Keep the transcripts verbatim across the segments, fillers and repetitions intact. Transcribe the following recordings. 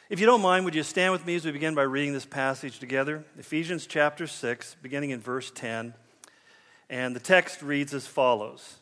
If you don't mind, would you stand with me as we begin by reading this passage together? Ephesians chapter six, beginning in verse ten. And the text reads as follows.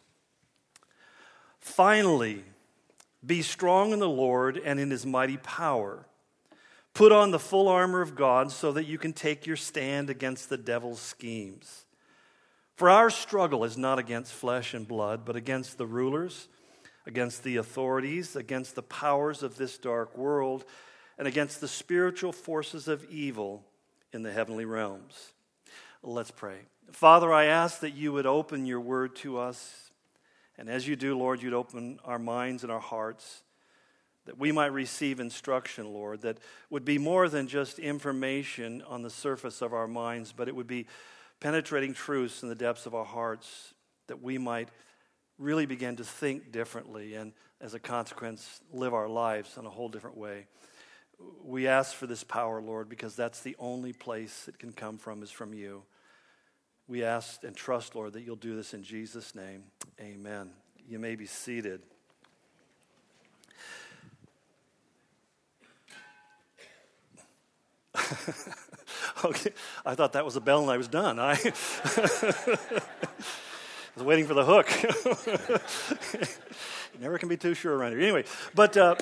Finally, be strong in the Lord and in his mighty power. Put on the full armor of God so that you can take your stand against the devil's schemes. For our struggle is not against flesh and blood, but against the rulers, against the authorities, against the powers of this dark world, and against the spiritual forces of evil in the heavenly realms. Let's pray. Father, I ask that you would open your word to us, and as you do, Lord, you'd open our minds and our hearts, that we might receive instruction, Lord, that would be more than just information on the surface of our minds, but it would be penetrating truths in the depths of our hearts, that we might really begin to think differently and, as a consequence, live our lives in a whole different way. We ask for this power, Lord, because that's the only place it can come from is from you. We ask and trust, Lord, that you'll do this in Jesus' name. Amen. You may be seated. Okay, I thought that was a bell and I was done. I was waiting for the hook. You never can be too sure around here. Anyway, but uh,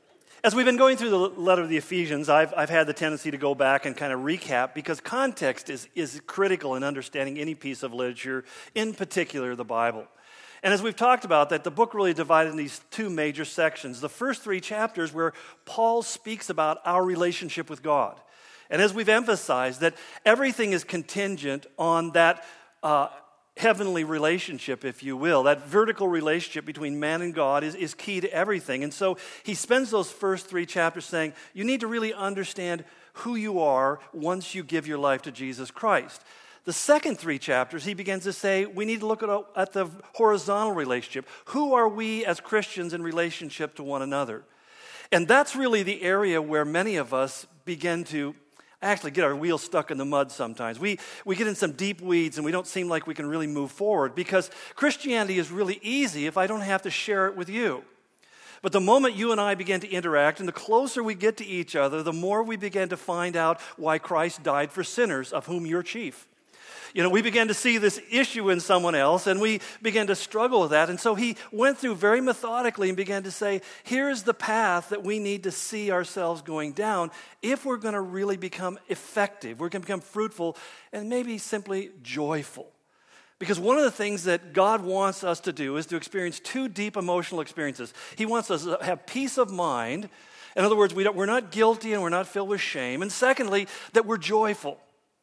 as we've been going through the letter of the Ephesians, I've, I've had the tendency to go back and kind of recap because context is, is critical in understanding any piece of literature, in particular the Bible. And as we've talked about, that the book really divided in these two major sections. The first three chapters where Paul speaks about our relationship with God. And as we've emphasized, that everything is contingent on that uh, heavenly relationship, if you will. That vertical relationship between man and God is, is key to everything. And so he spends those first three chapters saying, you need to really understand who you are once you give your life to Jesus Christ. The second three chapters, he begins to say, we need to look at, at the horizontal relationship. Who are we as Christians in relationship to one another? And that's really the area where many of us begin to actually get our wheels stuck in the mud sometimes. We we get in some deep weeds and we don't seem like we can really move forward because Christianity is really easy if I don't have to share it with you. But the moment you and I begin to interact and the closer we get to each other, the more we begin to find out why Christ died for sinners, of whom you're chief. You know, we began to see this issue in someone else, and we began to struggle with that. And so he went through very methodically and began to say, here's the path that we need to see ourselves going down if we're going to really become effective, we're going to become fruitful, and maybe simply joyful. Because one of the things that God wants us to do is to experience two deep emotional experiences. He wants us to have peace of mind. In other words, we don't, we're not guilty and we're not filled with shame. And secondly, that we're joyful.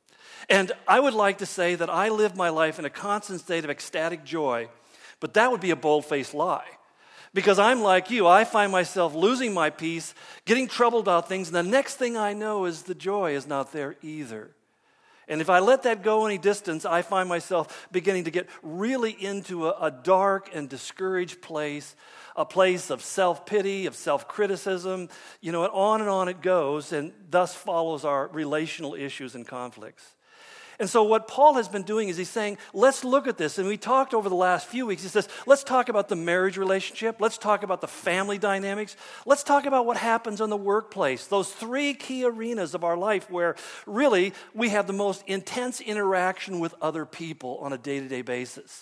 And I would like to say that I live my life in a constant state of ecstatic joy, but that would be a bold-faced lie. Because I'm like you, I find myself losing my peace, getting troubled about things, and the next thing I know is the joy is not there either. And if I let that go any distance, I find myself beginning to get really into a, a dark and discouraged place, a place of self-pity, of self-criticism, you know, and on and on it goes, and thus follows our relational issues and conflicts. And so what Paul has been doing is he's saying, let's look at this. And we talked over the last few weeks. He says, let's talk about the marriage relationship. Let's talk about the family dynamics. Let's talk about what happens in the workplace. Those three key arenas of our life where really we have the most intense interaction with other people on a day-to-day basis.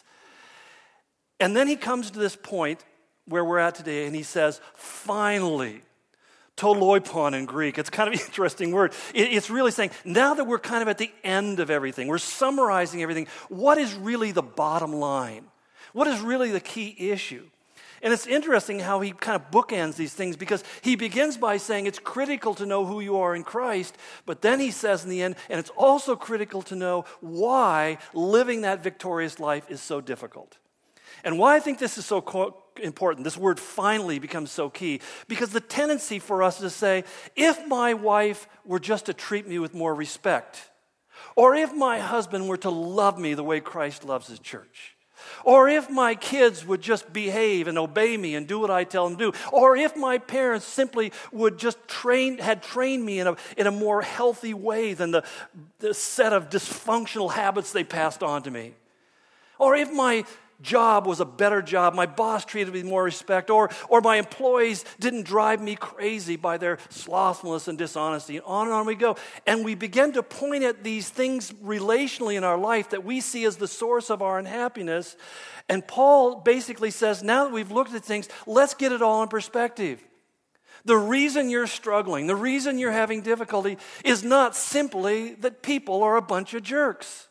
And then he comes to this point where we're at today and he says, finally, toloipon in Greek. It's kind of an interesting word. It's really saying, now that we're kind of at the end of everything, we're summarizing everything, what is really the bottom line? What is really the key issue? And it's interesting how he kind of bookends these things because he begins by saying it's critical to know who you are in Christ, but then he says in the end, and it's also critical to know why living that victorious life is so difficult. And why I think this is so co- important, this word finally becomes so key, because the tendency for us is to say, if my wife were just to treat me with more respect, or if my husband were to love me the way Christ loves his church, or if my kids would just behave and obey me and do what I tell them to do, or if my parents simply would just train, had trained me in a, in a more healthy way than the, the set of dysfunctional habits they passed on to me, or if my job was a better job, my boss treated me with more respect, or, or my employees didn't drive me crazy by their slothfulness and dishonesty, and on and on we go. And we begin to point at these things relationally in our life that we see as the source of our unhappiness. And Paul basically says, now that we've looked at things, let's get it all in perspective. The reason you're struggling, the reason you're having difficulty is not simply that people are a bunch of jerks.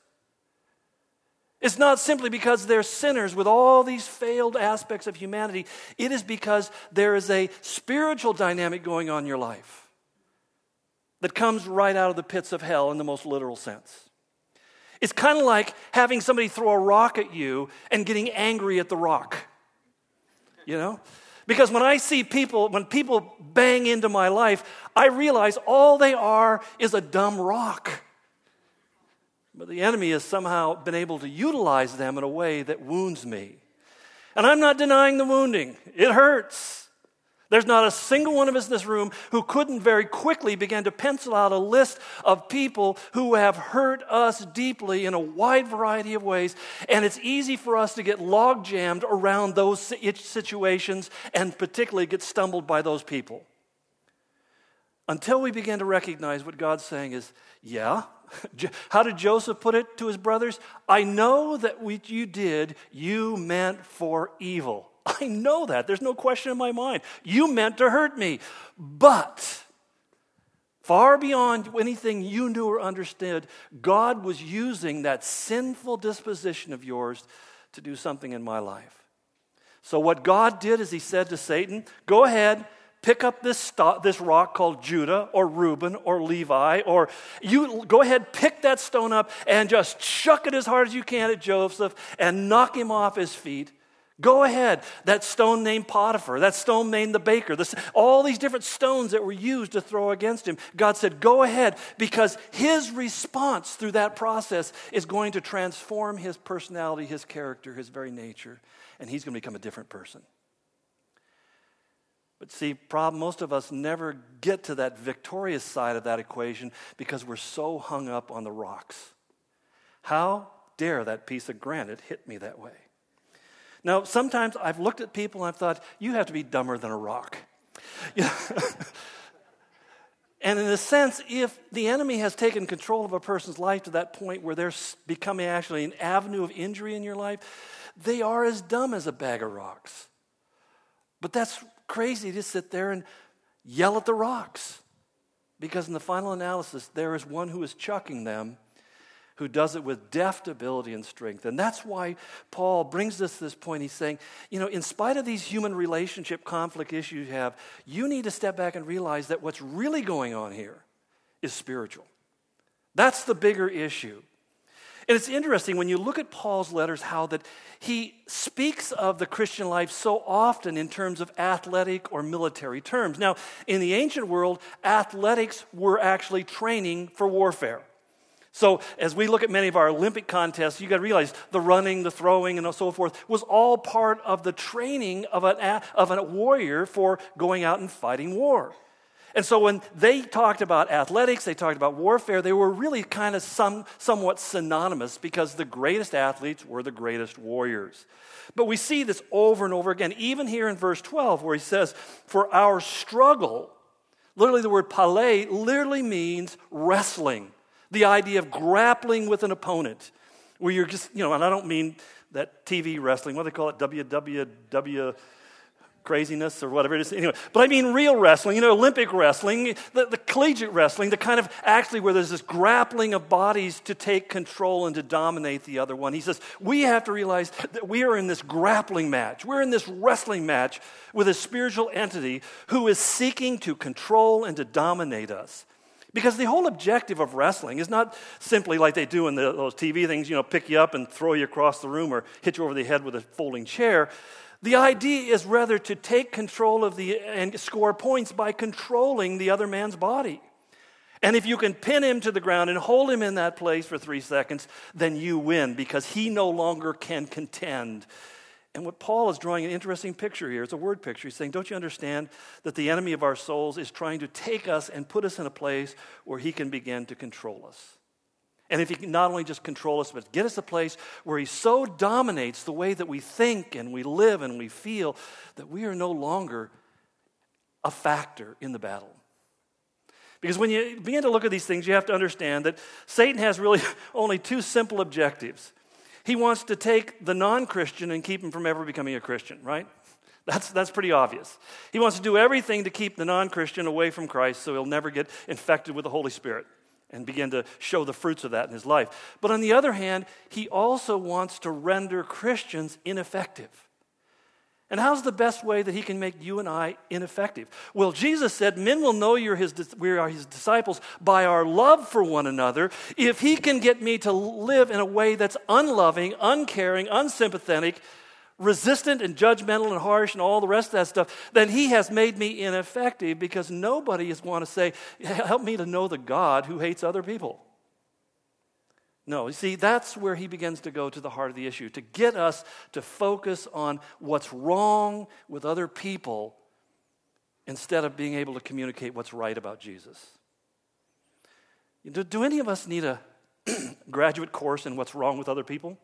It's not simply because they're sinners with all these failed aspects of humanity. It is because there is a spiritual dynamic going on in your life that comes right out of the pits of hell in the most literal sense. It's kind of like having somebody throw a rock at you and getting angry at the rock. You know? Because when I see people, when people bang into my life, I realize all they are is a dumb rock. But the enemy has somehow been able to utilize them in a way that wounds me. And I'm not denying the wounding. It hurts. There's not a single one of us in this room who couldn't very quickly begin to pencil out a list of people who have hurt us deeply in a wide variety of ways. And it's easy for us to get log jammed around those situations and particularly get stumbled by those people. Until we begin to recognize what God's saying is, yeah. How did Joseph put it to his brothers? I know that what you did, you meant for evil. I know that. There's no question in my mind. You meant to hurt me. But far beyond anything you knew or understood, God was using that sinful disposition of yours to do something in my life. So what God did is he said to Satan, go ahead, pick up this sto- this rock called Judah or Reuben or Levi, or you go ahead, pick that stone up and just chuck it as hard as you can at Joseph and knock him off his feet. Go ahead. That stone named Potiphar, that stone named the baker, this, all these different stones that were used to throw against him. God said, go ahead, because his response through that process is going to transform his personality, his character, his very nature, and he's going to become a different person. But see, problem, most of us never get to that victorious side of that equation because we're so hung up on the rocks. How dare that piece of granite hit me that way? Now, sometimes I've looked at people and I've thought, you have to be dumber than a rock. You know? And in a sense, if the enemy has taken control of a person's life to that point where they're becoming actually an avenue of injury in your life, they are as dumb as a bag of rocks. But that's crazy to sit there and yell at the rocks. Because in the final analysis, there is one who is chucking them, who does it with deft ability and strength. And that's why Paul brings us this point. He's saying, you know, in spite of these human relationship conflict issues you have, you need to step back and realize that what's really going on here is spiritual. That's the bigger issue. And it's interesting when you look at Paul's letters how that he speaks of the Christian life so often in terms of athletic or military terms. Now, in the ancient world, athletics were actually training for warfare. So as we look at many of our Olympic contests, you got to realize the running, the throwing, and so forth was all part of the training of an of a warrior for going out and fighting war. And so when they talked about athletics, they talked about warfare, they were really kind of some, somewhat synonymous because the greatest athletes were the greatest warriors. But we see this over and over again, even here in verse twelve where he says, for our struggle, literally the word pale literally means wrestling. The idea of grappling with an opponent, where you're just, you know, and I don't mean that T V wrestling, what do they call it, W W W craziness or whatever it is. Anyway, but I mean real wrestling, you know, Olympic wrestling, the, the collegiate wrestling, the kind of actually where there's this grappling of bodies to take control and to dominate the other one. He says, we have to realize that we are in this grappling match. We're in this wrestling match with a spiritual entity who is seeking to control and to dominate us. Because the whole objective of wrestling is not simply like they do in the, those T V things, you know, pick you up and throw you across the room or hit you over the head with a folding chair. The idea is rather to take control of the and score points by controlling the other man's body. And if you can pin him to the ground and hold him in that place for three seconds, then you win because he no longer can contend. And what Paul is drawing an interesting picture here. It's a word picture. He's saying, don't you understand that the enemy of our souls is trying to take us and put us in a place where he can begin to control us? And if he can not only just control us, but get us a place where he so dominates the way that we think and we live and we feel that we are no longer a factor in the battle. Because when you begin to look at these things, you have to understand that Satan has really only two simple objectives. He wants to take the non-Christian and keep him from ever becoming a Christian, right? That's, that's pretty obvious. He wants to do everything to keep the non-Christian away from Christ so he'll never get infected with the Holy Spirit and begin to show the fruits of that in his life. But on the other hand, he also wants to render Christians ineffective. And how's the best way that he can make you and I ineffective? Well, Jesus said, men will know you're his, we are his disciples by our love for one another. If he can get me to live in a way that's unloving, uncaring, unsympathetic, resistant and judgmental and harsh and all the rest of that stuff, then he has made me ineffective, because nobody is going to say, help me to know the God who hates other people. No, you see, that's where he begins to go to the heart of the issue, to get us to focus on what's wrong with other people instead of being able to communicate what's right about Jesus. Do, do any of us need a graduate course in what's wrong with other people?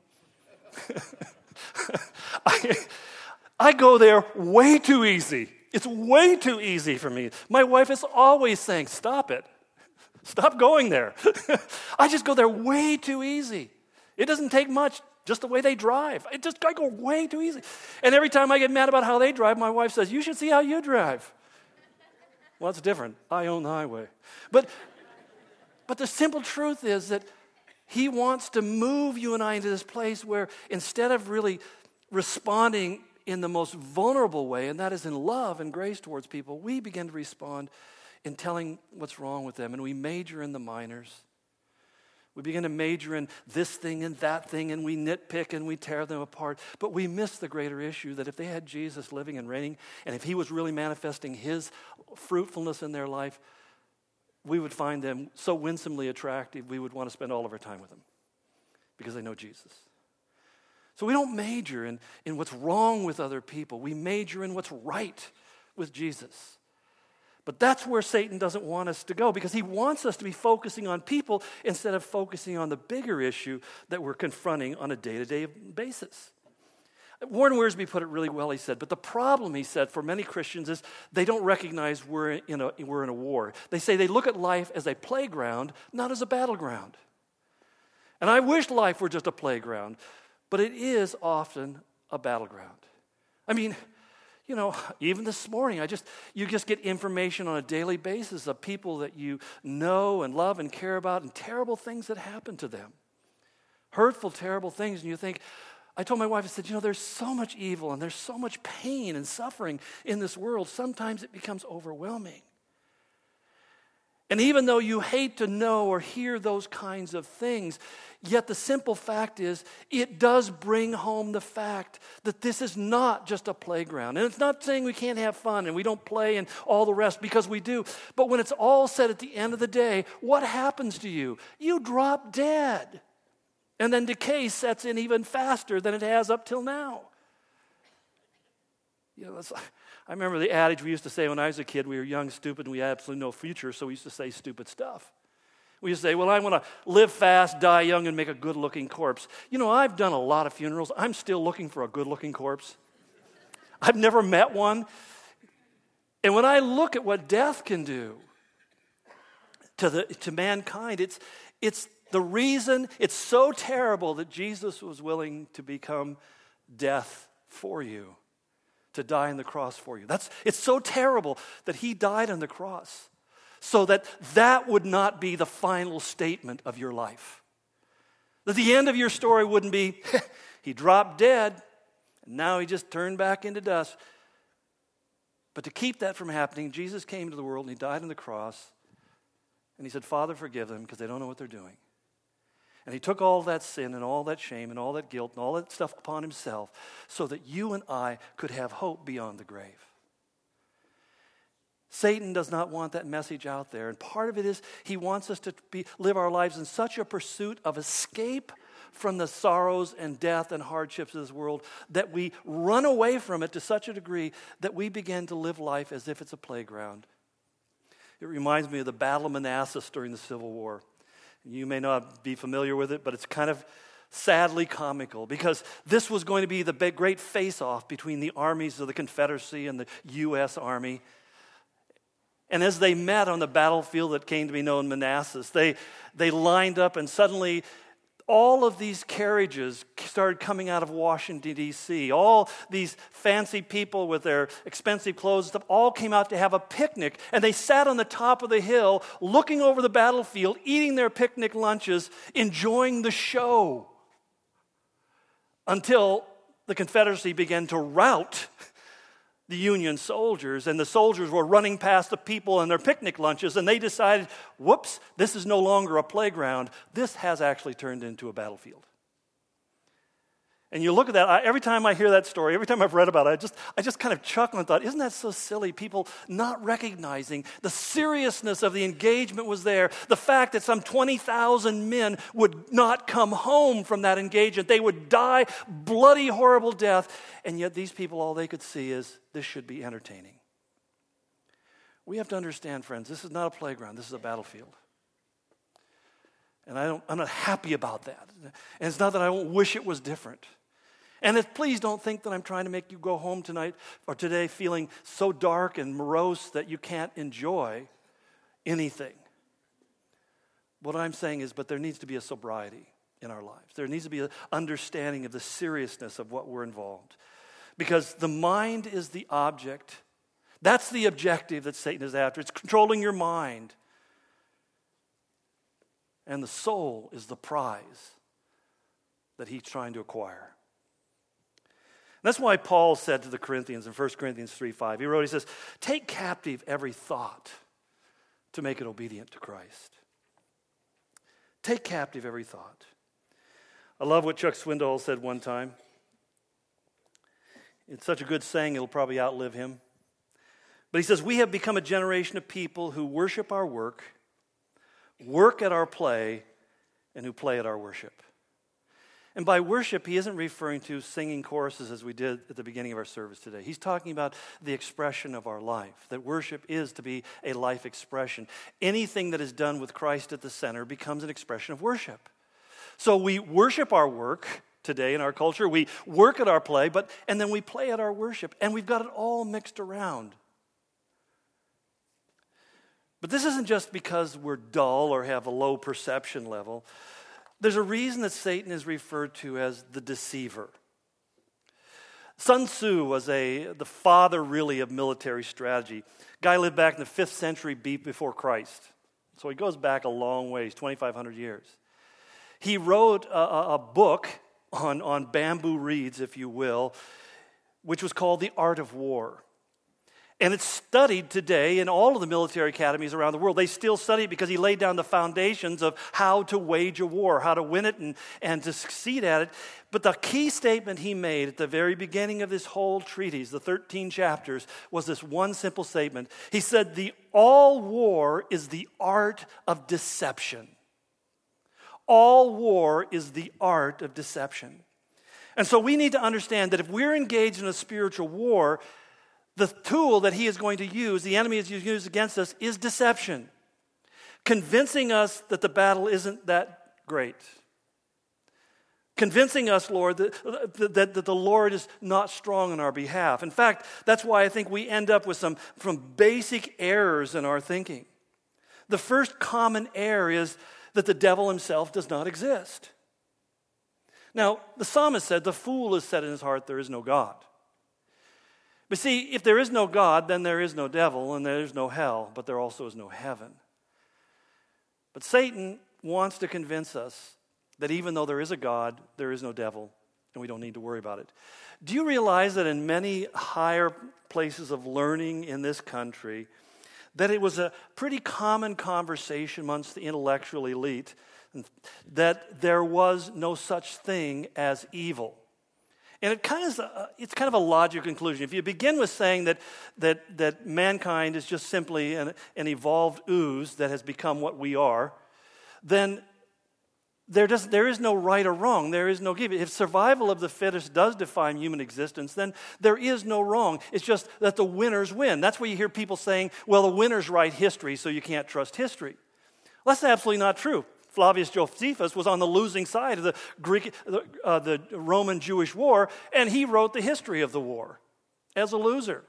I, I go there way too easy. It's way too easy for me. My wife is always saying, stop it. Stop going there. I just go there way too easy. It doesn't take much, just the way they drive. It just, I go way too easy. And every time I get mad about how they drive, my wife says, you should see how you drive. Well, it's different. I own the highway. But, but the simple truth is that he wants to move you and I into this place where instead of really responding in the most vulnerable way, and that is in love and grace towards people, we begin to respond in telling what's wrong with them, and we major in the minors. We begin to major in this thing and that thing, and we nitpick and we tear them apart, but we miss the greater issue that if they had Jesus living and reigning, and if he was really manifesting his fruitfulness in their life, we would find them so winsomely attractive, we would want to spend all of our time with them because they know Jesus. So we don't major in, in what's wrong with other people. We major in what's right with Jesus. But that's where Satan doesn't want us to go, because he wants us to be focusing on people instead of focusing on the bigger issue that we're confronting on a day-to-day basis. Warren Wiersbe put it really well, he said, but the problem, he said, for many Christians is they don't recognize we're in a, we're in a war. They say they look at life as a playground, not as a battleground. And I wish life were just a playground, but it is often a battleground. I mean, you know, even this morning, I just you just get information on a daily basis of people that you know and love and care about, and terrible things that happen to them. Hurtful, terrible things. And you think, I told my wife, I said, you know, there's so much evil and there's so much pain and suffering in this world, sometimes it becomes overwhelming. And even though you hate to know or hear those kinds of things, yet the simple fact is, it does bring home the fact that this is not just a playground. And it's not saying we can't have fun and we don't play and all the rest, because we do. But when it's all said at the end of the day, what happens to you? You drop dead. And then decay sets in even faster than it has up till now. You know, that's, I remember the adage we used to say when I was a kid, we were young, stupid, and we had absolutely no future, so we used to say stupid stuff. We used to say, well, I want to live fast, die young, and make a good-looking corpse. You know, I've done a lot of funerals. I'm still looking for a good-looking corpse. I've never met one. And when I look at what death can do to the to mankind, it's it's the reason it's so terrible that Jesus was willing to become death for you, to die on the cross for you. That's it's so terrible that he died on the cross so that that would not be the final statement of your life. That the end of your story wouldn't be, he dropped dead, and now he just turned back into dust. But to keep that from happening, Jesus came to the world and he died on the cross, and he said, Father, forgive them because they don't know what they're doing. And he took all that sin and all that shame and all that guilt and all that stuff upon himself so that you and I could have hope beyond the grave. Satan does not want that message out there. And part of it is he wants us to be, live our lives in such a pursuit of escape from the sorrows and death and hardships of this world that we run away from it to such a degree that we begin to live life as if it's a playground. It reminds me of the Battle of Manassas during the Civil War. You may not be familiar with it, but it's kind of sadly comical because this was going to be the big, great face-off between the armies of the Confederacy and the U S Army. And as they met on the battlefield that came to be known Manassas, they, they lined up, and suddenly all of these carriages started coming out of Washington, D C All these fancy people with their expensive clothes and stuff all came out to have a picnic. And they sat on the top of the hill looking over the battlefield, eating their picnic lunches, enjoying the show. Until the Confederacy began to rout the Union soldiers, and the soldiers were running past the people and their picnic lunches, and they decided, whoops, this is no longer a playground. This has actually turned into a battlefield. And you look at that, I, every time I hear that story, every time I've read about it, I just, I just kind of chuckle and thought, isn't that so silly? People not recognizing the seriousness of the engagement was there. The fact that some twenty thousand men would not come home from that engagement. They would die bloody, horrible death. And yet these people, all they could see is, this should be entertaining. We have to understand, friends, this is not a playground. This is a battlefield. And I don't, I'm not happy about that. And it's not that I don't wish it was different. And if, please don't think that I'm trying to make you go home tonight or today feeling so dark and morose that you can't enjoy anything. What I'm saying is, but there needs to be a sobriety in our lives. There needs to be an understanding of the seriousness of what we're involved. Because the mind is the object. That's the objective that Satan is after. It's controlling your mind. And the soul is the prize that he's trying to acquire. That's why Paul said to the Corinthians in First Corinthians three five, he wrote, he says, take captive every thought to make it obedient to Christ. Take captive every thought. I love what Chuck Swindoll said one time. It's such a good saying, it'll probably outlive him. But he says, we have become a generation of people who worship our work, work at our play, and who play at our worship. And by worship, he isn't referring to singing choruses as we did at the beginning of our service today. He's talking about the expression of our life, that worship is to be a life expression. Anything that is done with Christ at the center becomes an expression of worship. So we worship our work today in our culture. We work at our play, but and then we play at our worship. And we've got it all mixed around. But this isn't just because we're dull or have a low perception level. There's a reason that Satan is referred to as the deceiver. Sun Tzu was a the father, really, of military strategy. Guy lived back in the fifth century before Christ. So he goes back a long ways, twenty-five hundred years. He wrote a, a book on, on bamboo reeds, if you will, which was called The Art of War. And it's studied today in all of the military academies around the world. They still study it because he laid down the foundations of how to wage a war, how to win it and, and to succeed at it. But the key statement he made at the very beginning of this whole treatise, the thirteen chapters, was this one simple statement. He said, the all war is the art of deception. All war is the art of deception. And so we need to understand that if we're engaged in a spiritual war, the tool that he is going to use, the enemy is going to use against us, is deception. Convincing us that the battle isn't that great. Convincing us, Lord, that, that, that the Lord is not strong on our behalf. In fact, that's why I think we end up with some, some basic errors in our thinking. The first common error is that the devil himself does not exist. Now, the psalmist said, the fool has said in his heart, there is no God. But see, if there is no God, then there is no devil, and there is no hell, but there also is no heaven. But Satan wants to convince us that even though there is a God, there is no devil, and we don't need to worry about it. Do you realize that in many higher places of learning in this country, that it was a pretty common conversation amongst the intellectual elite that there was no such thing as evil? And it kind of a, it's kind of a logical conclusion. If you begin with saying that that that mankind is just simply an, an evolved ooze that has become what we are, then there does there is no right or wrong. There is no give. If survival of the fittest does define human existence, then there is no wrong. It's just that the winners win. That's where you hear people saying, "Well, the winners write history, so you can't trust history." Well, that's absolutely not true. Flavius Josephus was on the losing side of the Greek, uh, the Roman Jewish war, and he wrote the history of the war as a loser.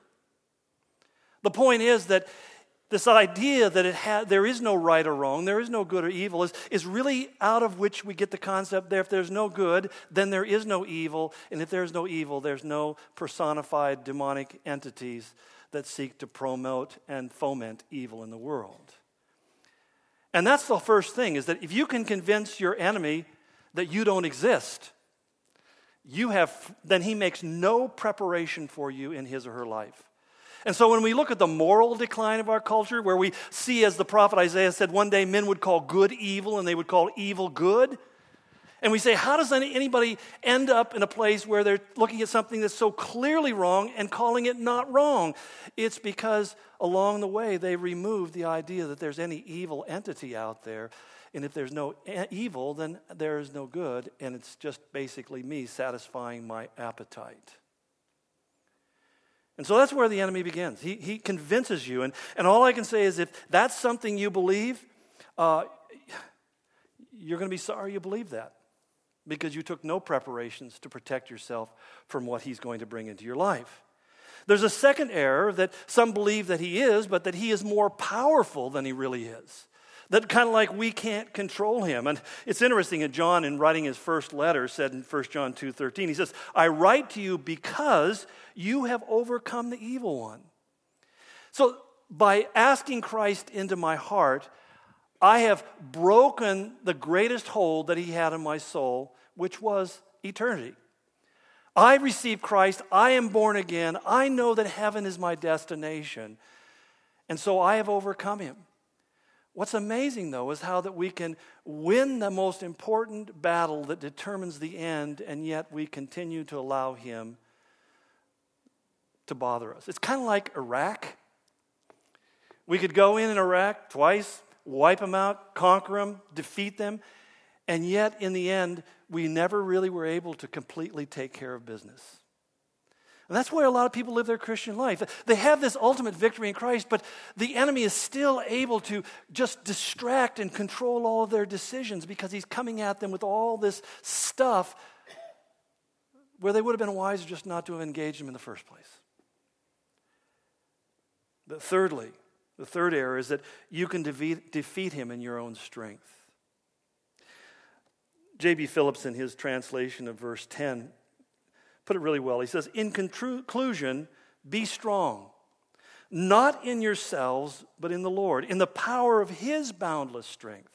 The point is that this idea that it ha- there is no right or wrong, there is no good or evil, is, is really out of which we get the concept that if there's no good, then there is no evil, and if there's no evil, there's no personified demonic entities that seek to promote and foment evil in the world. And that's the first thing, is that if you can convince your enemy that you don't exist, you have, then he makes no preparation for you in his or her life. And so when we look at the moral decline of our culture, where we see, as the prophet Isaiah said, one day men would call good evil and they would call evil good. And we say, how does anybody end up in a place where they're looking at something that's so clearly wrong and calling it not wrong? It's because along the way they removed the idea that there's any evil entity out there. And if there's no evil, then there is no good. And it's just basically me satisfying my appetite. And so that's where the enemy begins. He, he convinces you. And, and all I can say is, if that's something you believe, uh, you're going to be sorry you believe that, because you took no preparations to protect yourself from what he's going to bring into your life. There's a second error, that some believe that he is, but that he is more powerful than he really is. That kind of like we can't control him. And it's interesting that John, in writing his first letter, said in First John two thirteen, he says, I write to you because you have overcome the evil one. So by asking Christ into my heart, I have broken the greatest hold that he had in my soul, which was eternity. I received Christ. I am born again. I know that heaven is my destination. And so I have overcome him. What's amazing, though, is how that we can win the most important battle that determines the end, and yet we continue to allow him to bother us. It's kind of like Iraq. We could go in in Iraq twice, wipe them out, conquer them, defeat them, and yet in the end, we never really were able to completely take care of business. And that's why a lot of people live their Christian life. They have this ultimate victory in Christ, but the enemy is still able to just distract and control all of their decisions, because he's coming at them with all this stuff where they would have been wiser just not to have engaged him in the first place. But thirdly, the third error is that you can defeat, defeat him in your own strength. J B Phillips, in his translation of verse ten, put it really well. He says, in conclusion, be strong, not in yourselves, but in the Lord, in the power of his boundless strength.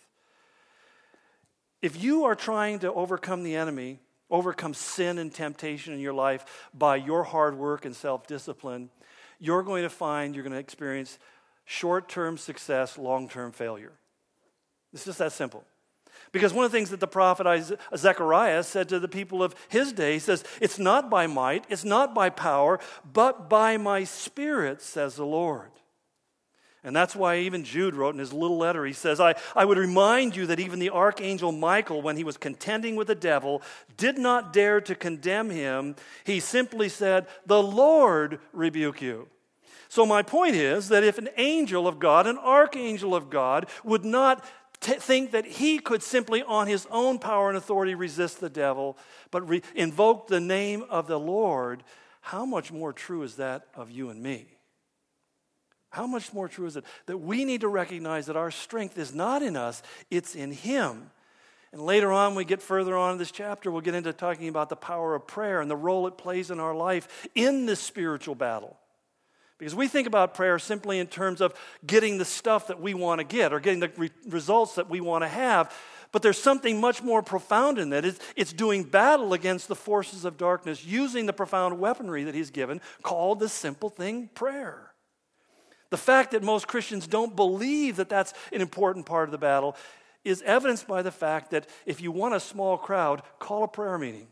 If you are trying to overcome the enemy, overcome sin and temptation in your life by your hard work and self-discipline, you're going to find you're going to experience short-term success, long-term failure. It's just that simple. Because one of the things that the prophet Zechariah said to the people of his day, he says, it's not by might, it's not by power, but by my Spirit, says the Lord. And that's why even Jude wrote in his little letter, he says, I, I would remind you that even the archangel Michael, when he was contending with the devil, did not dare to condemn him. He simply said, the Lord rebuke you. So my point is that if an angel of God, an archangel of God, would not t- think that he could simply on his own power and authority resist the devil, but re- invoke the name of the Lord, how much more true is that of you and me? How much more true is it that we need to recognize that our strength is not in us, it's in him. And later on, we get further on in this chapter, we'll get into talking about the power of prayer and the role it plays in our life in this spiritual battle. Because we think about prayer simply in terms of getting the stuff that we want to get or getting the re- results that we want to have. But there's something much more profound in that. It's, it's doing battle against the forces of darkness using the profound weaponry that he's given, called the simple thing, prayer. The fact that most Christians don't believe that that's an important part of the battle is evidenced by the fact that if you want a small crowd, call a prayer meeting.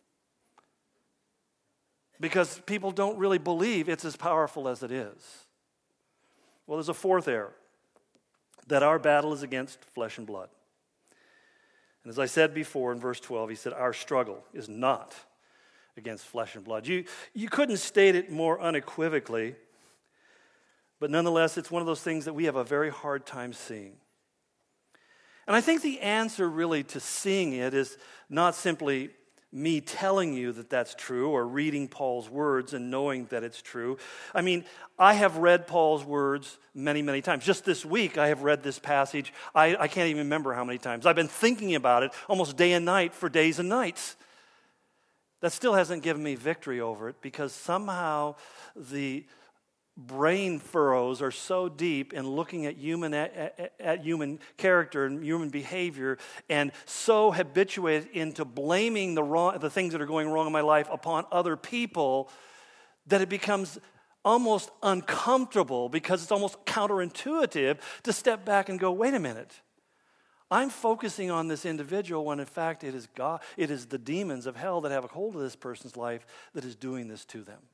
Because people don't really believe it's as powerful as it is. Well, there's a fourth error, that our battle is against flesh and blood. And as I said before in verse twelve, he said, our struggle is not against flesh and blood. You, you couldn't state it more unequivocally, but nonetheless, it's one of those things that we have a very hard time seeing. And I think the answer really to seeing it is not simply me telling you that that's true or reading Paul's words and knowing that it's true. I mean, I have read Paul's words many, many times. Just this week, I have read this passage. I, I can't even remember how many times. I've been thinking about it almost day and night for days and nights. That still hasn't given me victory over it because somehow the brain furrows are so deep in looking at human at, at, at human character and human behavior, and so habituated into blaming the wrong, the things that are going wrong in my life upon other people, that it becomes almost uncomfortable because it's almost counterintuitive to step back and go, wait a minute. I'm focusing on this individual when in fact it is God, it is the demons of hell that have a hold of this person's life that is doing this to them.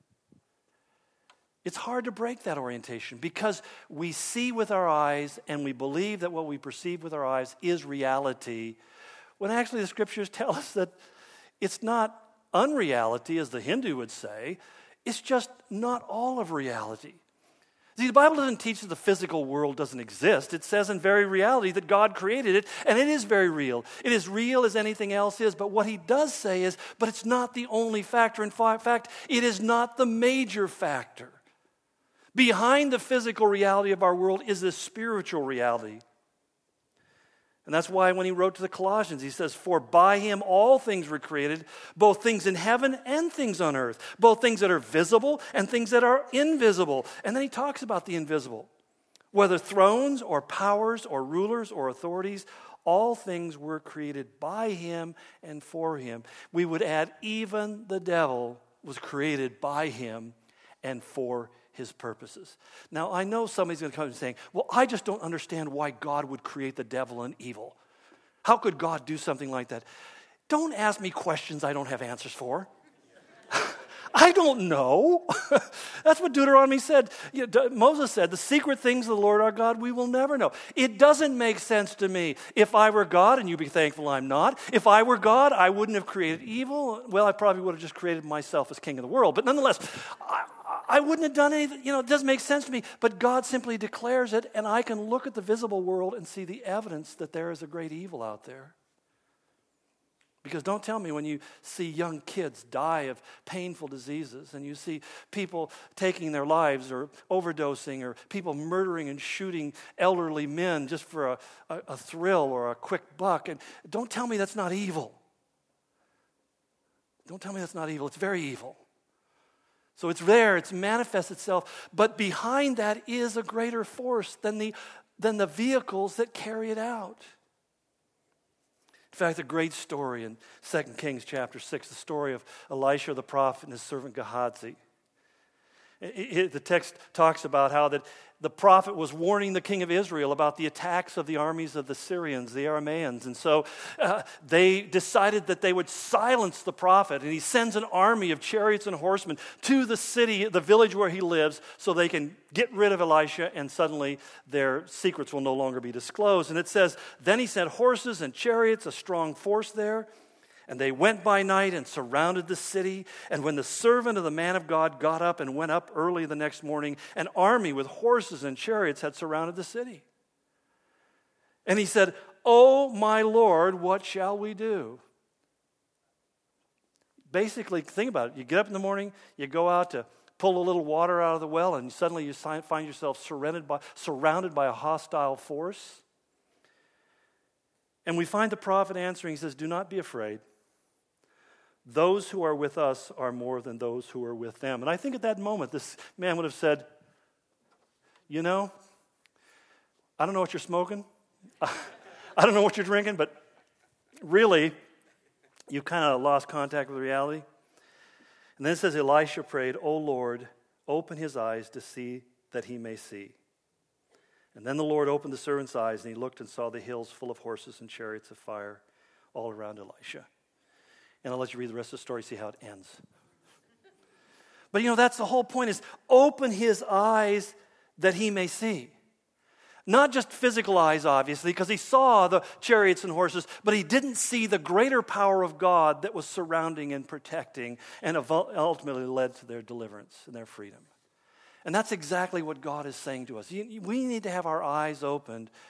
It's hard to break that orientation because we see with our eyes and we believe that what we perceive with our eyes is reality, when actually the scriptures tell us that it's not unreality, as the Hindu would say. It's just not all of reality. See, the Bible doesn't teach that the physical world doesn't exist. It says in very reality that God created it, and it is very real. It is real as anything else is, but what he does say is, but it's not the only factor. In fact, it is not the major factor. Behind the physical reality of our world is this spiritual reality. And that's why when he wrote to the Colossians, he says, for by him all things were created, both things in heaven and things on earth, both things that are visible and things that are invisible. And then he talks about the invisible. Whether thrones or powers or rulers or authorities, all things were created by him and for him. We would add, even the devil was created by him and for him. His purposes. Now, I know somebody's going to come and saying, well, I just don't understand why God would create the devil and evil. How could God do something like that? Don't ask me questions I don't have answers for. I don't know. That's what Deuteronomy said. You know, Moses said, the secret things of the Lord our God we will never know. It doesn't make sense to me. If I were God, and you be thankful I'm not, if I were God, I wouldn't have created evil. Well, I probably would have just created myself as king of the world. But nonetheless, I, I wouldn't have done anything. You know, it doesn't make sense to me. But God simply declares it, and I can look at the visible world and see the evidence that there is a great evil out there. Because don't tell me when you see young kids die of painful diseases and you see people taking their lives or overdosing or people murdering and shooting elderly men just for a, a, a thrill or a quick buck. And don't tell me that's not evil. Don't tell me that's not evil. It's very evil. So it's there, it's manifests itself, but behind that is a greater force than the, than the vehicles that carry it out. In fact, a great story in Second Kings chapter six, the story of Elisha the prophet and his servant Gehazi. It, it, the text talks about how that the prophet was warning the king of Israel about the attacks of the armies of the Syrians, the Arameans. And so uh, they decided that they would silence the prophet. And he sends an army of chariots and horsemen to the city, the village where he lives, so they can get rid of Elisha, and suddenly their secrets will no longer be disclosed. And it says, then he sent horses and chariots, a strong force there. And they went by night and surrounded the city. And when the servant of the man of God got up and went up early the next morning, an army with horses and chariots had surrounded the city. And he said, "Oh, my Lord, what shall we do?" Basically, think about it. You get up in the morning, you go out to pull a little water out of the well, and suddenly you find yourself surrounded by, surrounded by a hostile force. And we find the prophet answering. He says, "Do not be afraid. Those who are with us are more than those who are with them." And I think at that moment, this man would have said, you know, I don't know what you're smoking. I don't know what you're drinking, but really, you kind of lost contact with reality. And then it says, Elisha prayed, "O Lord, open his eyes to see that he may see." And then the Lord opened the servant's eyes, and he looked and saw the hills full of horses and chariots of fire all around Elisha. And I'll let you read the rest of the story, see how it ends. But you know, that's the whole point, is open his eyes that he may see. Not just physical eyes, obviously, because he saw the chariots and horses, but he didn't see the greater power of God that was surrounding and protecting and ultimately led to their deliverance and their freedom. And that's exactly what God is saying to us. We need to have our eyes opened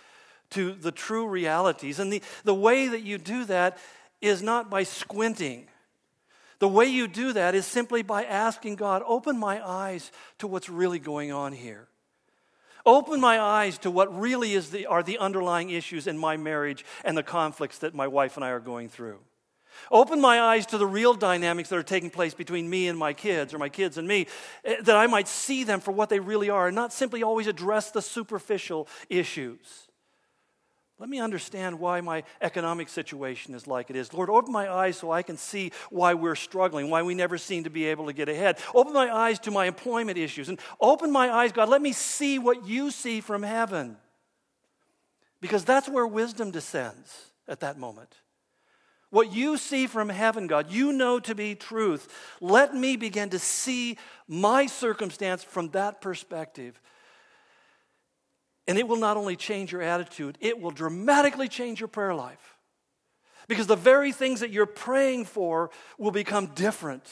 to the true realities. And the, the way that you do that is not by squinting. The way you do that is simply by asking God, open my eyes to what's really going on here. Open my eyes to what really is the, are the underlying issues in my marriage and the conflicts that my wife and I are going through. Open my eyes to the real dynamics that are taking place between me and my kids, or my kids and me, that I might see them for what they really are and not simply always address the superficial issues. Let me understand why my economic situation is like it is. Lord, open my eyes so I can see why we're struggling, why we never seem to be able to get ahead. Open my eyes to my employment issues. And open my eyes, God, let me see what you see from heaven. Because that's where wisdom descends at that moment. What you see from heaven, God, you know to be truth. Let me begin to see my circumstance from that perspective. And it will not only change your attitude, it will dramatically change your prayer life. Because the very things that you're praying for will become different.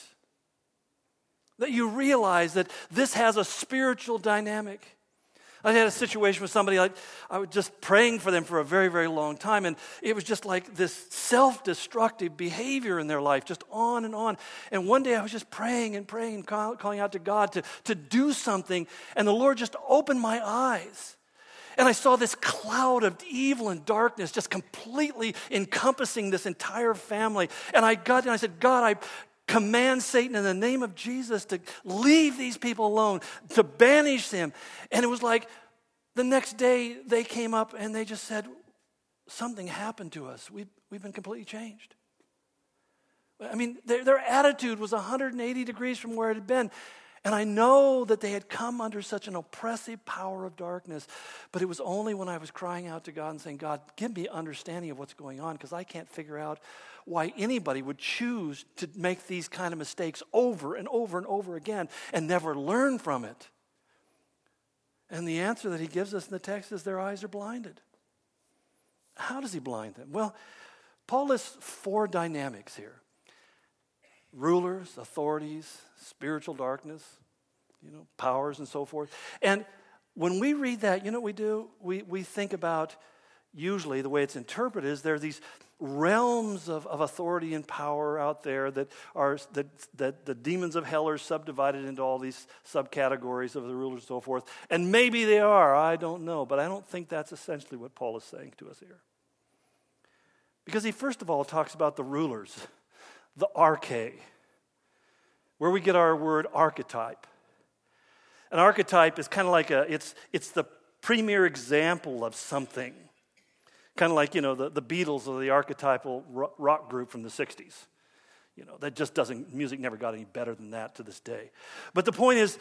That you realize that this has a spiritual dynamic. I had a situation with somebody, like, I was just praying for them for a very, very long time, and it was just like this self-destructive behavior in their life, just on and on. And one day I was just praying and praying and call, calling out to God to, to do something, and the Lord just opened my eyes. And I saw this cloud of evil and darkness just completely encompassing this entire family. And I got and I said, God, I command Satan in the name of Jesus to leave these people alone, to banish them. And it was like the next day they came up and they just said, something happened to us. We've, we've been completely changed. I mean, their, their attitude was one hundred eighty degrees from where it had been. And I know that they had come under such an oppressive power of darkness, but it was only when I was crying out to God and saying, God, give me understanding of what's going on, because I can't figure out why anybody would choose to make these kind of mistakes over and over and over again and never learn from it. And the answer that he gives us in the text is their eyes are blinded. How does he blind them? Well, Paul lists four dynamics here. Rulers, authorities, spiritual darkness, you know, powers and so forth. And when we read that, you know what we do? We we think about, usually the way it's interpreted is there are these realms of, of authority and power out there that are that that the demons of hell are subdivided into all these subcategories of the rulers and so forth. And maybe they are, I don't know, but I don't think that's essentially what Paul is saying to us here. Because he first of all talks about the rulers, the arche, where we get our word archetype. An archetype is kind of like a, it's it's the premier example of something. Kind of like, you know, the, the Beatles or the archetypal rock group from the sixties. You know, that just doesn't, music never got any better than that to this day. But the point is,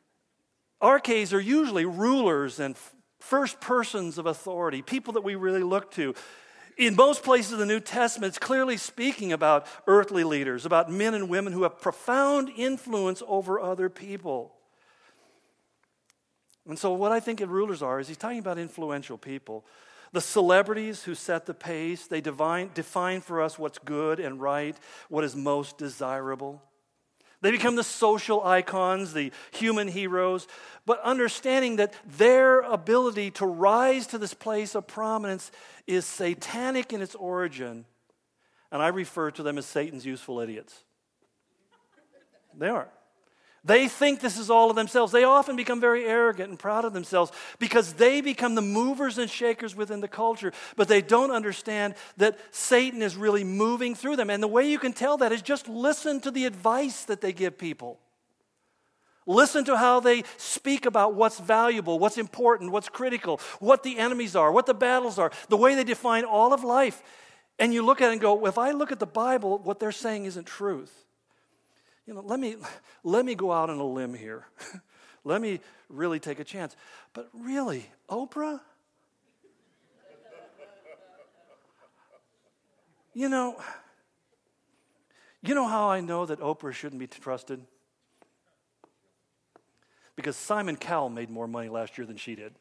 arches are usually rulers and first persons of authority, people that we really look to. In most places of the New Testament, it's clearly speaking about earthly leaders, about men and women who have profound influence over other people. And so what I think of rulers are is he's talking about influential people. The celebrities who set the pace, they divine, define for us what's good and right, what is most desirable. They become the social icons, the human heroes, but understanding that their ability to rise to this place of prominence is satanic in its origin, and I refer to them as Satan's useful idiots. They are. They think this is all of themselves. They often become very arrogant and proud of themselves because they become the movers and shakers within the culture, but they don't understand that Satan is really moving through them. And the way you can tell that is just listen to the advice that they give people. Listen to how they speak about what's valuable, what's important, what's critical, what the enemies are, what the battles are, the way they define all of life. And you look at it and go, well, if I look at the Bible, what they're saying isn't truth. You know, let me let me go out on a limb here. Let me really take a chance. But really, Oprah? You know, you know how I know that Oprah shouldn't be trusted? Because Simon Cowell made more money last year than she did.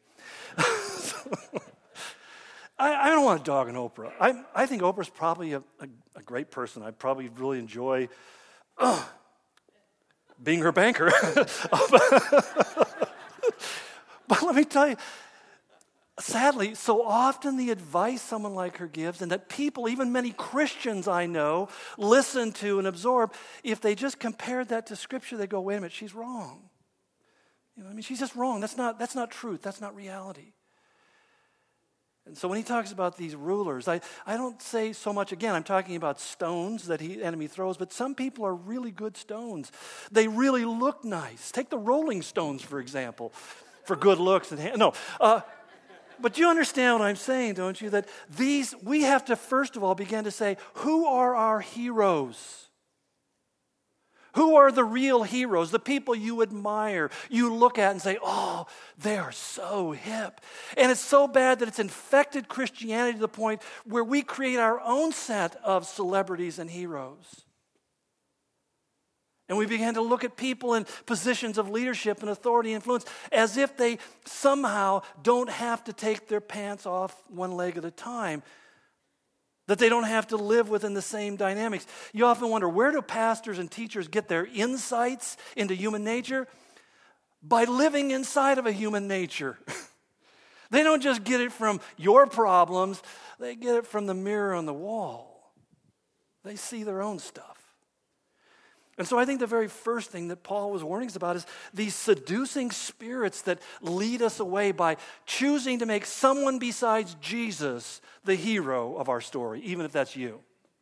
I, I don't want to dog on Oprah. I, I think Oprah's probably a, a, a great person. I probably really enjoy uh, being her banker. But let me tell you, sadly, so often the advice someone like her gives, and that people, even many Christians I know, listen to and absorb, if they just compared that to Scripture, they go, wait a minute, she's wrong. You know, I mean, she's just wrong. That's not, that's not truth. That's not reality. And so when he talks about these rulers, I, I don't say so much, again, I'm talking about stones that the enemy throws, but some people are really good stones. They really look nice. Take the Rolling Stones, for example, for good looks. and No, uh, but you understand what I'm saying, don't you? That these, we have to first of all begin to say, who are our heroes? Who are the real heroes, the people you admire, you look at and say, oh, they are so hip. And it's so bad that it's infected Christianity to the point where we create our own set of celebrities and heroes. And we begin to look at people in positions of leadership and authority and influence as if they somehow don't have to take their pants off one leg at a time, that they don't have to live within the same dynamics. You often wonder, where do pastors and teachers get their insights into human nature? By living inside of a human nature. They don't just get it from your problems, they get it from the mirror on the wall. They see their own stuff. And so I think the very first thing that Paul was warning us about is these seducing spirits that lead us away by choosing to make someone besides Jesus the hero of our story, even if that's you.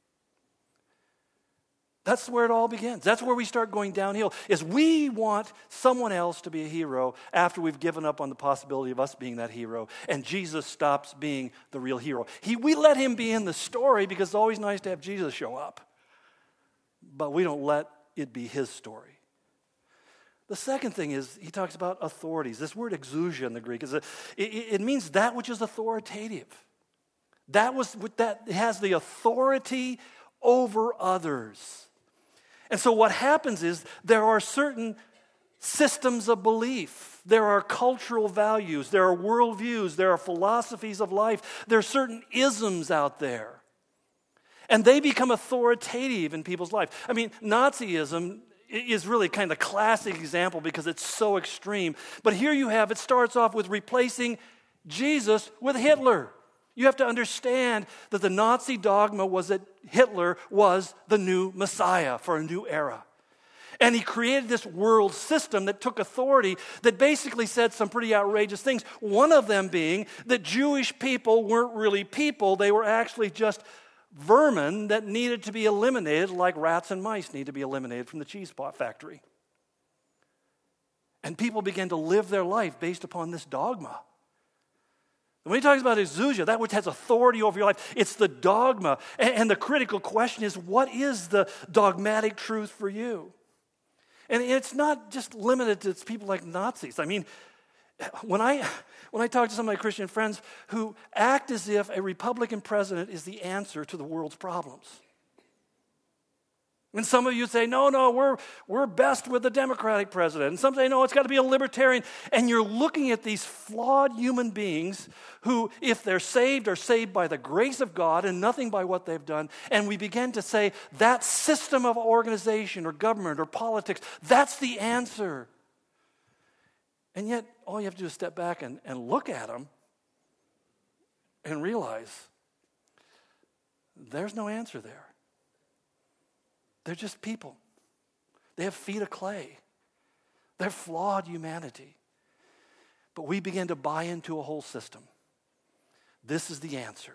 That's where it all begins. That's where we start going downhill, is we want someone else to be a hero after we've given up on the possibility of us being that hero, and Jesus stops being the real hero. He, we let him be in the story because it's always nice to have Jesus show up, but we don't let it be his story. The second thing is he talks about authorities. This word exousia in the Greek is a, it, it means that which is authoritative. That was that has the authority over others. And so what happens is there are certain systems of belief. There are cultural values. There are worldviews. There are philosophies of life. There are certain isms out there. And they become authoritative in people's life. I mean, Nazism is really kind of the classic example because it's so extreme. But here you have, it starts off with replacing Jesus with Hitler. You have to understand that the Nazi dogma was that Hitler was the new Messiah for a new era. And he created this world system that took authority that basically said some pretty outrageous things. One of them being that Jewish people weren't really people. They were actually just vermin that needed to be eliminated, like rats and mice need to be eliminated from the cheese factory. And people began to live their life based upon this dogma. And when he talks about exousia, that which has authority over your life, it's the dogma. And, and the critical question is, what is the dogmatic truth for you? And it's not just limited to people like Nazis. I mean, when I when I talk to some of my Christian friends who act as if a Republican president is the answer to the world's problems. And some of you say, no, no, we're, we're best with the Democratic president. And some say, no, it's got to be a libertarian. And you're looking at these flawed human beings who, if they're saved, are saved by the grace of God and nothing by what they've done. And we begin to say that system of organization or government or politics, that's the answer. And yet, all you have to do is step back and, and look at them and realize there's no answer there. They're just people. They have feet of clay. They're flawed humanity. But we begin to buy into a whole system. This is the answer.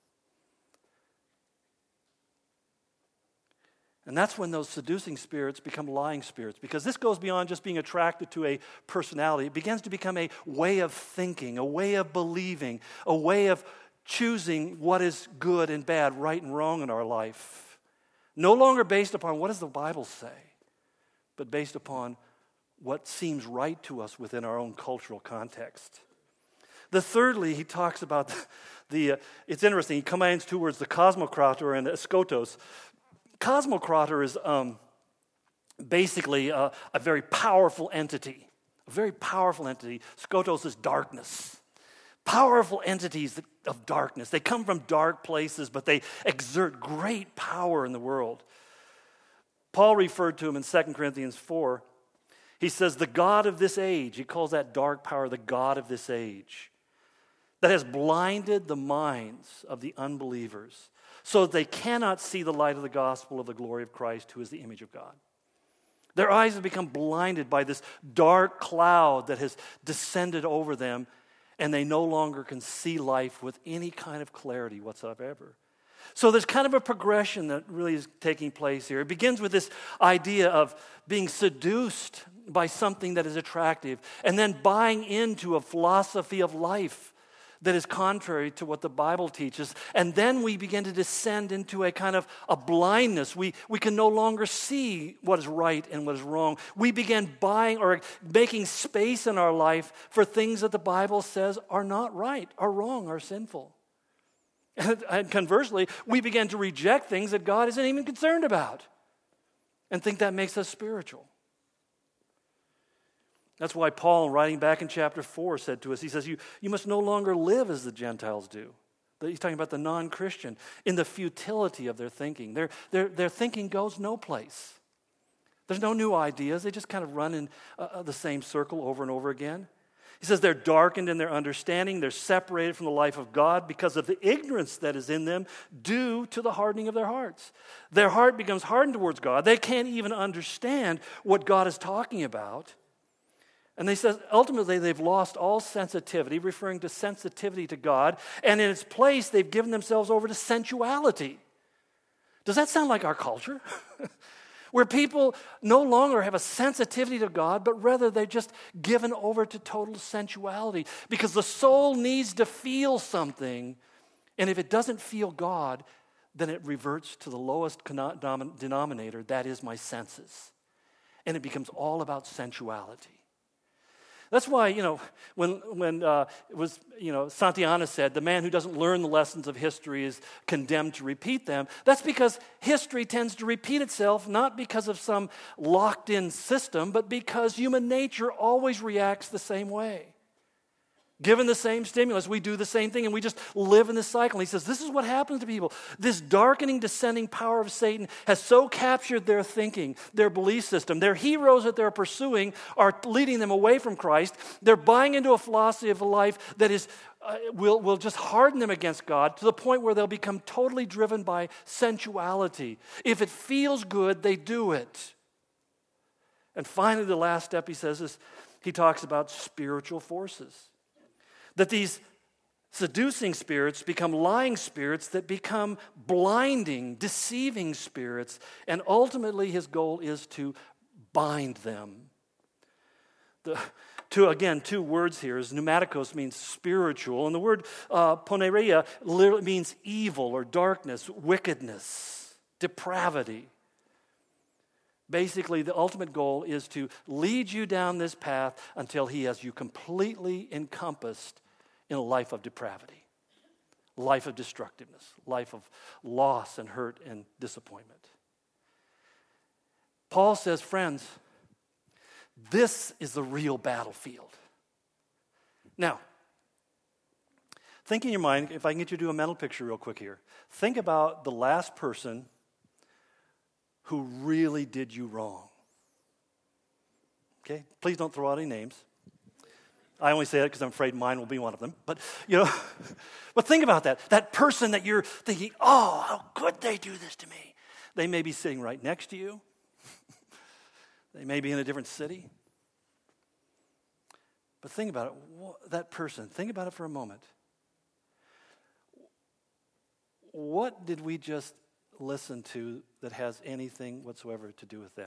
And that's when those seducing spirits become lying spirits, because this goes beyond just being attracted to a personality. It begins to become a way of thinking, a way of believing, a way of choosing what is good and bad, right and wrong in our life. No longer based upon what does the Bible say, but based upon what seems right to us within our own cultural context. The thirdly, he talks about the, the uh, it's interesting, he combines two words, the cosmocrator and skotos. Cosmocrator is um, basically a, a very powerful entity, a very powerful entity. Skotos is darkness. Powerful entities of darkness. They come from dark places, but they exert great power in the world. Paul referred to him in Second Corinthians four. He says, the God of this age, he calls that dark power the God of this age. that has blinded the minds of the unbelievers so that they cannot see the light of the gospel of the glory of Christ, who is the image of God. Their eyes have become blinded by this dark cloud that has descended over them, and they no longer can see life with any kind of clarity whatsoever. So there's kind of a progression that really is taking place here. It begins with this idea of being seduced by something that is attractive and then buying into a philosophy of life that is contrary to what the Bible teaches. And then we begin to descend into a kind of a blindness. We, we can no longer see what is right and what is wrong. We begin buying or making space in our life for things that the Bible says are not right, are wrong, are sinful. And conversely, we begin to reject things that God isn't even concerned about and think that makes us spiritual. That's why Paul, writing back in chapter four, said to us, he says, you, you must no longer live as the Gentiles do. He's talking about the non-Christian, in the futility of their thinking. Their, their, their thinking goes no place. There's no new ideas. They just kind of run in uh, the same circle over and over again. He says they're darkened in their understanding. They're separated from the life of God because of the ignorance that is in them due to the hardening of their hearts. Their heart becomes hardened towards God. They can't even understand what God is talking about. And they says ultimately they've lost all sensitivity, referring to sensitivity to God, and in its place they've given themselves over to sensuality. Does that sound like our culture? Where people no longer have a sensitivity to God, but rather they're just given over to total sensuality because the soul needs to feel something, and if it doesn't feel God, then it reverts to the lowest denominator, that is my senses, and it becomes all about sensuality. That's why, you know, when when uh, it was, you know, Santayana said, the man who doesn't learn the lessons of history is condemned to repeat them. That's because history tends to repeat itself, not because of some locked-in system, but because human nature always reacts the same way. Given the same stimulus, we do the same thing, and we just live in this cycle. And he says, this is what happens to people. This darkening, descending power of Satan has so captured their thinking, their belief system. Their heroes that they're pursuing are leading them away from Christ. They're buying into a philosophy of life that is uh, will, will just harden them against God to the point where they'll become totally driven by sensuality. If it feels good, they do it. And finally, the last step, he says, is he talks about spiritual forces. That these seducing spirits become lying spirits that become blinding, deceiving spirits, and ultimately his goal is to bind them. The, two, again, two words here is pneumatikos means spiritual, and the word uh, poneria literally means evil or darkness, wickedness, depravity. Basically, the ultimate goal is to lead you down this path until he has you completely encompassed in a life of depravity, life of destructiveness, life of loss and hurt and disappointment. Paul says, friends, this is the real battlefield. Now, think in your mind, if I can get you to do a mental picture real quick here. Think about the last person who really did you wrong. Okay? Please don't throw out any names. I only say that because I'm afraid mine will be one of them. But, you know, but think about that. That person that you're thinking, oh, how could they do this to me? They may be sitting right next to you. They may be in a different city. But think about it. That person, think about it for a moment. What did we just listen to that has anything whatsoever to do with them?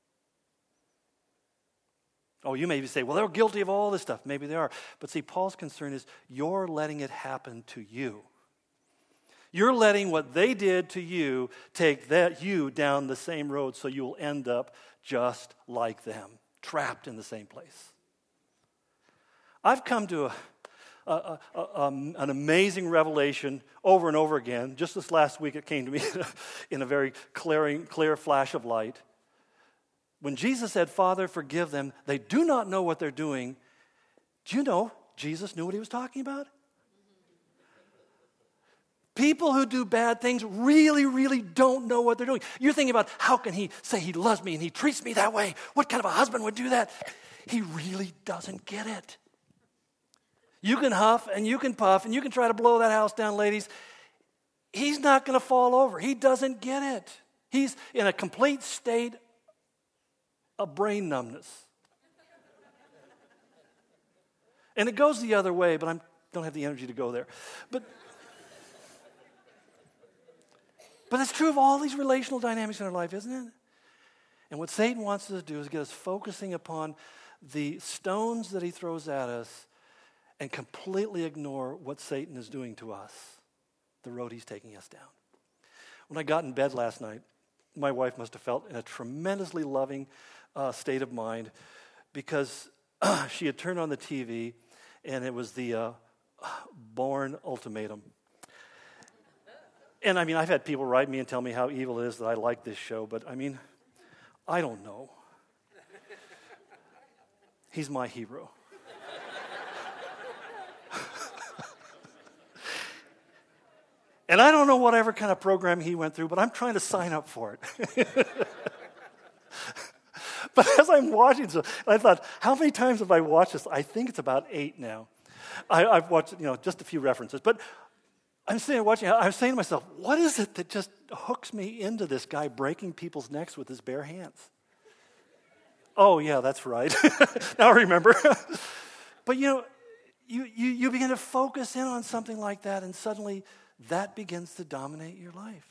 Oh, you maybe say, well, they're guilty of all this stuff. Maybe they are. But see, Paul's concern is you're letting it happen to you. You're letting what they did to you take that you down the same road so you'll end up just like them, trapped in the same place. I've come to a, a, a, a, um, an amazing revelation over and over again. Just this last week it came to me in a very clear, clear flash of light. When Jesus said, Father, forgive them, they do not know what they're doing. Do you know Jesus knew what he was talking about? People who do bad things really, really don't know what they're doing. You're thinking about, how can he say he loves me and he treats me that way? What kind of a husband would do that? He really doesn't get it. You can huff and you can puff and you can try to blow that house down, ladies. He's not going to fall over. He doesn't get it. He's in a complete state of brain numbness. And it goes the other way, but I don't have the energy to go there. But, but it's true of all these relational dynamics in our life, isn't it? And what Satan wants us to do is get us focusing upon the stones that he throws at us and completely ignore what Satan is doing to us, the road he's taking us down. When I got in bed last night, my wife must have felt in a tremendously loving uh, state of mind because she had turned on the T V and it was the uh, Bourne Ultimatum. And I mean, I've had people write me and tell me how evil it is that I like this show, but I mean, I don't know. He's my hero. And I don't know whatever kind of program he went through, but I'm trying to sign up for it. But as I'm watching, so I thought, how many times have I watched this? I think it's about eight now. I, I've watched, you know, just a few references. But I'm sitting there watching, I'm saying to myself, what is it that just hooks me into this guy breaking people's necks with his bare hands? Oh, yeah, that's right. Now I remember. But, you know, you, you, you begin to focus in on something like that, and suddenly that begins to dominate your life.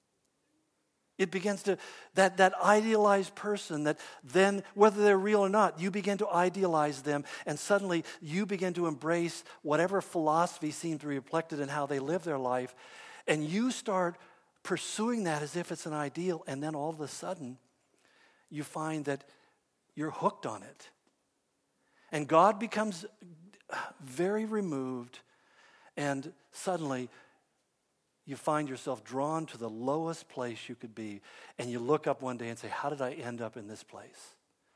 It begins to, that, that idealized person that then, whether they're real or not, you begin to idealize them, and suddenly you begin to embrace whatever philosophy seems to be reflected in how they live their life, and you start pursuing that as if it's an ideal, and then all of a sudden, you find that you're hooked on it. And God becomes very removed, and suddenly you find yourself drawn to the lowest place you could be, and you look up one day and say, how did I end up in this place?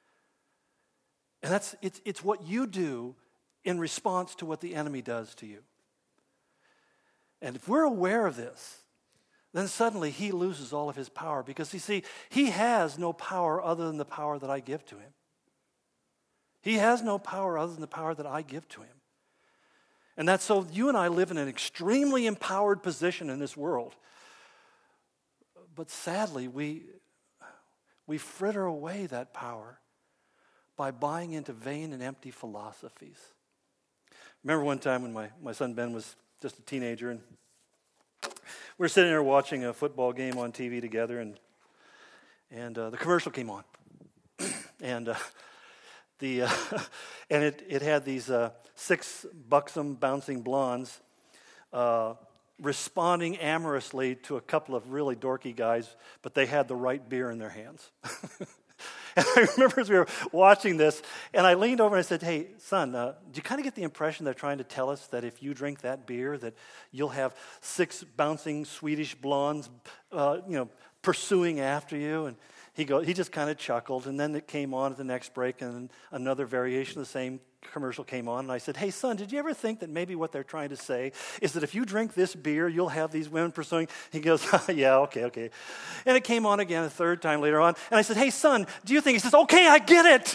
And that's it's it's what you do in response to what the enemy does to you. And if we're aware of this, then suddenly he loses all of his power, because you see, he has no power other than the power that I give to him. He has no power other than the power that I give to him. And that's so you and I live in an extremely empowered position in this world. But sadly, we, we fritter away that power by buying into vain and empty philosophies. Remember one time when my, my son Ben was just a teenager, and we were sitting there watching a football game on T V together, and, and uh, the commercial came on. and... Uh, The, uh, and it, it had these uh, six buxom, bouncing blondes uh, responding amorously to a couple of really dorky guys, but they had the right beer in their hands. And I remember as we were watching this, and I leaned over and I said, hey, son, uh, do you kind of get the impression they're trying to tell us that if you drink that beer, that you'll have six bouncing Swedish blondes, uh, you know, pursuing after you? And He go. He just kind of chuckled, and then it came on at the next break, and another variation of the same commercial came on, and I said, hey, son, did you ever think that maybe what they're trying to say is that if you drink this beer, you'll have these women pursuing? He goes, yeah, okay, okay. And it came on again a third time later on, and I said, hey, son, do you think? He says, okay, I get it.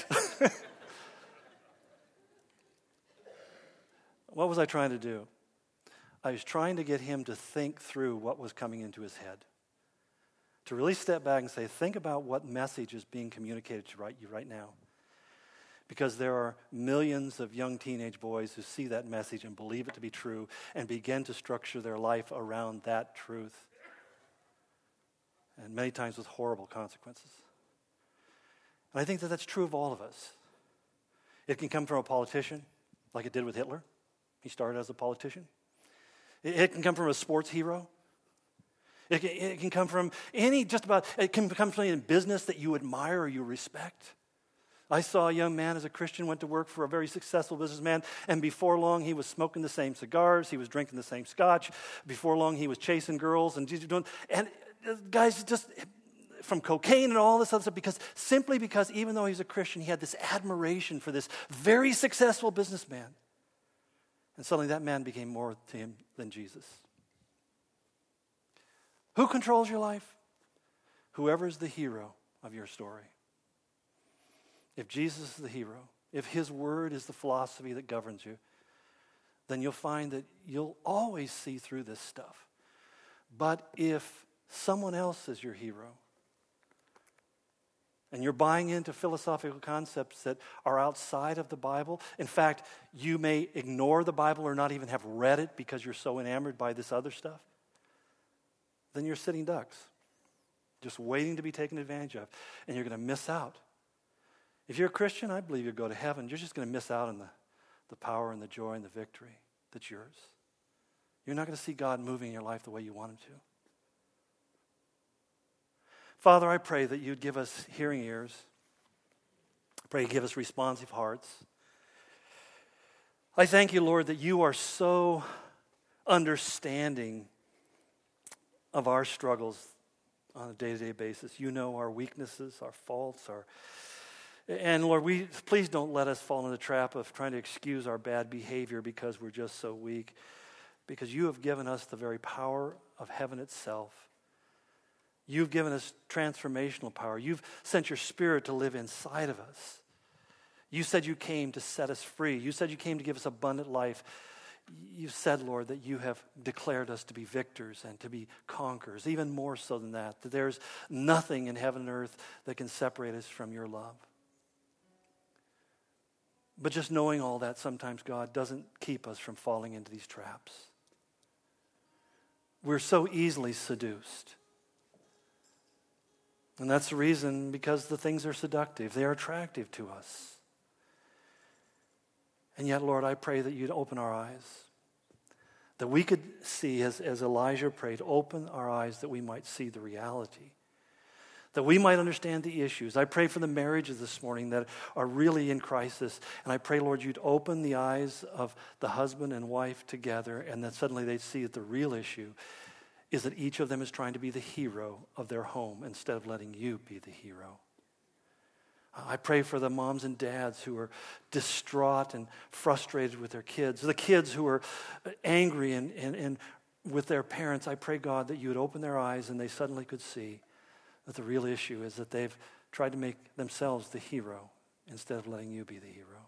What was I trying to do? I was trying to get him to think through what was coming into his head. To really step back and say, think about what message is being communicated to you right now. Because there are millions of young teenage boys who see that message and believe it to be true and begin to structure their life around that truth. And many times with horrible consequences. And I think that that's true of all of us. It can come from a politician, like it did with Hitler. He started as a politician. It can come from a sports hero. It can, it can come from any, just about, it can come from any business that you admire or you respect. I saw a young man as a Christian, went to work for a very successful businessman, and before long he was smoking the same cigars, he was drinking the same scotch. Before long he was chasing girls and doing, and guys just from cocaine and all this other stuff, because simply because even though he's a Christian, he had this admiration for this very successful businessman. And suddenly that man became more to him than Jesus. Who controls your life? Whoever is the hero of your story. If Jesus is the hero, if his word is the philosophy that governs you, then you'll find that you'll always see through this stuff. But if someone else is your hero, and you're buying into philosophical concepts that are outside of the Bible, in fact, you may ignore the Bible or not even have read it because you're so enamored by this other stuff, then you're sitting ducks, just waiting to be taken advantage of, and you're going to miss out. If you're a Christian, I believe you'll go to heaven. You're just going to miss out on the, the power and the joy and the victory that's yours. You're not going to see God moving in your life the way you want him to. Father, I pray that you'd give us hearing ears. I pray you give us responsive hearts. I thank you, Lord, that you are so understanding of our struggles on a day-to-day basis. You know our weaknesses, our faults, our and Lord, we please don't let us fall in the trap of trying to excuse our bad behavior because we're just so weak. Because you have given us the very power of heaven itself. You've given us transformational power. You've sent your Spirit to live inside of us. You said you came to set us free. You said you came to give us abundant life. You've said, Lord, that you have declared us to be victors and to be conquerors, even more so than that, that there's nothing in heaven and earth that can separate us from your love. But just knowing all that, sometimes, God, doesn't keep us from falling into these traps. We're so easily seduced. And that's the reason, because the things are seductive. They are attractive to us. And yet, Lord, I pray that you'd open our eyes. That we could see, as, as Elijah prayed, open our eyes that we might see the reality. That we might understand the issues. I pray for the marriages this morning that are really in crisis. And I pray, Lord, you'd open the eyes of the husband and wife together, and that suddenly they'd see that the real issue is that each of them is trying to be the hero of their home instead of letting you be the hero. I pray for the moms and dads who are distraught and frustrated with their kids, the kids who are angry and, and, and with their parents. I pray, God, that you would open their eyes and they suddenly could see that the real issue is that they've tried to make themselves the hero instead of letting you be the hero.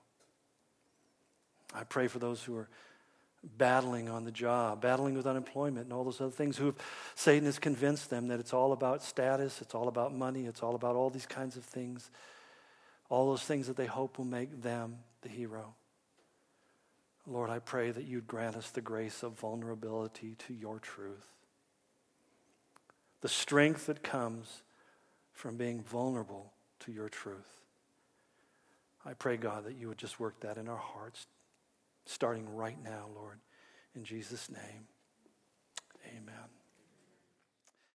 I pray for those who are battling on the job, battling with unemployment and all those other things, who Satan has convinced them that it's all about status, it's all about money, it's all about all these kinds of things, all those things that they hope will make them the hero. Lord, I pray that you'd grant us the grace of vulnerability to your truth, the strength that comes from being vulnerable to your truth. I pray, God, that you would just work that in our hearts, starting right now, Lord. In Jesus' name, amen.